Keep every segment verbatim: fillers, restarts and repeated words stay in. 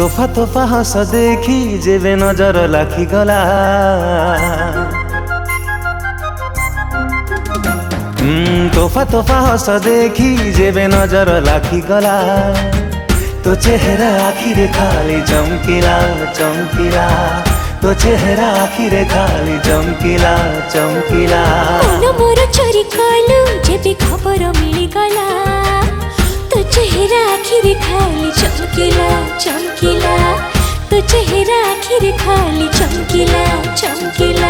तोफा तोफा हस देखी जेबे नजर लाखी गला तोफा तोफा हस देखी जेबे नजर लाखी गला तो चेहरा आखिरे खाली चमकीला चमकीला तो चेहरा आखिरे खाली चमकीला चमकीला मोर चोरी कलु जेबे खबर मिली गला तो चेहरा आखिरे खाली चमकीला चमकीला तो चेहरा आखिरे खाली चमकीला चमकीला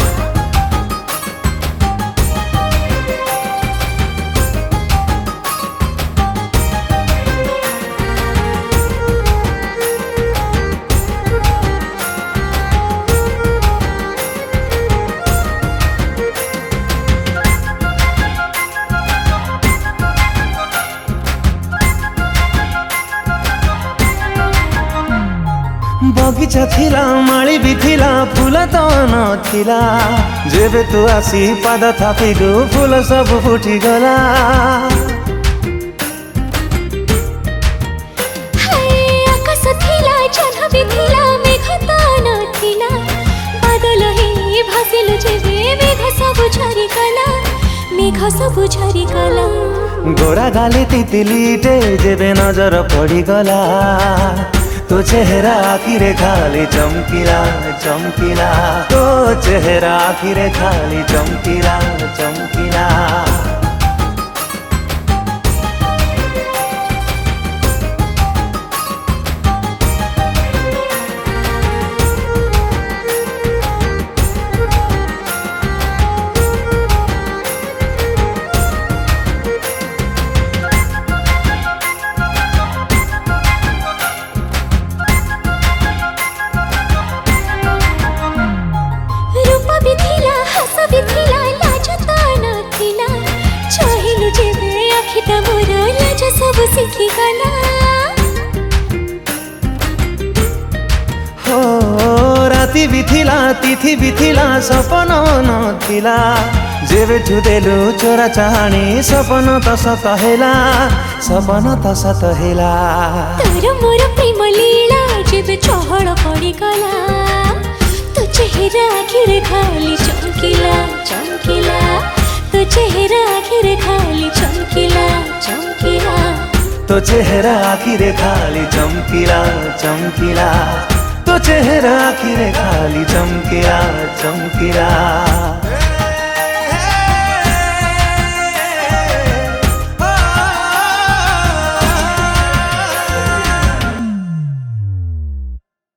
बगीचा थिला माली भी थिला फूल तो नथिला जेबे तू आसी पाद थापिगु फूल सब फुटी गला आकाश थिला जह्न भी थिला मेघ तो नथिला बादल ही भासिलु जेबे मेघ सब झरी गला मेघ सब झरी गला गोरा गाले तितलीटे जेबे नजर पड़ी गला तो चेहरा आखिरे खाली चमकीला चमकीला तो चेहरा आखिरे खाली चमकीला चमकीला सीखी गला हो राति भी थिला तिथि भी थिला सपन नथिला जेबे छुदेलु चोरा चाहनी सपन त सत हेला सपन त सत हेला तोर मोर प्रेम लीला जेबे चहल पड़ी गला तो चेहरा आखिरे खाली चमकीला चमकीला तो चेहरा आखिरे खाली चमकीला चमकीला तो चेहरा आखिरे खाली चमकीला चमकीला तो चेहरा आखिरे खाली चमकीला चमकीला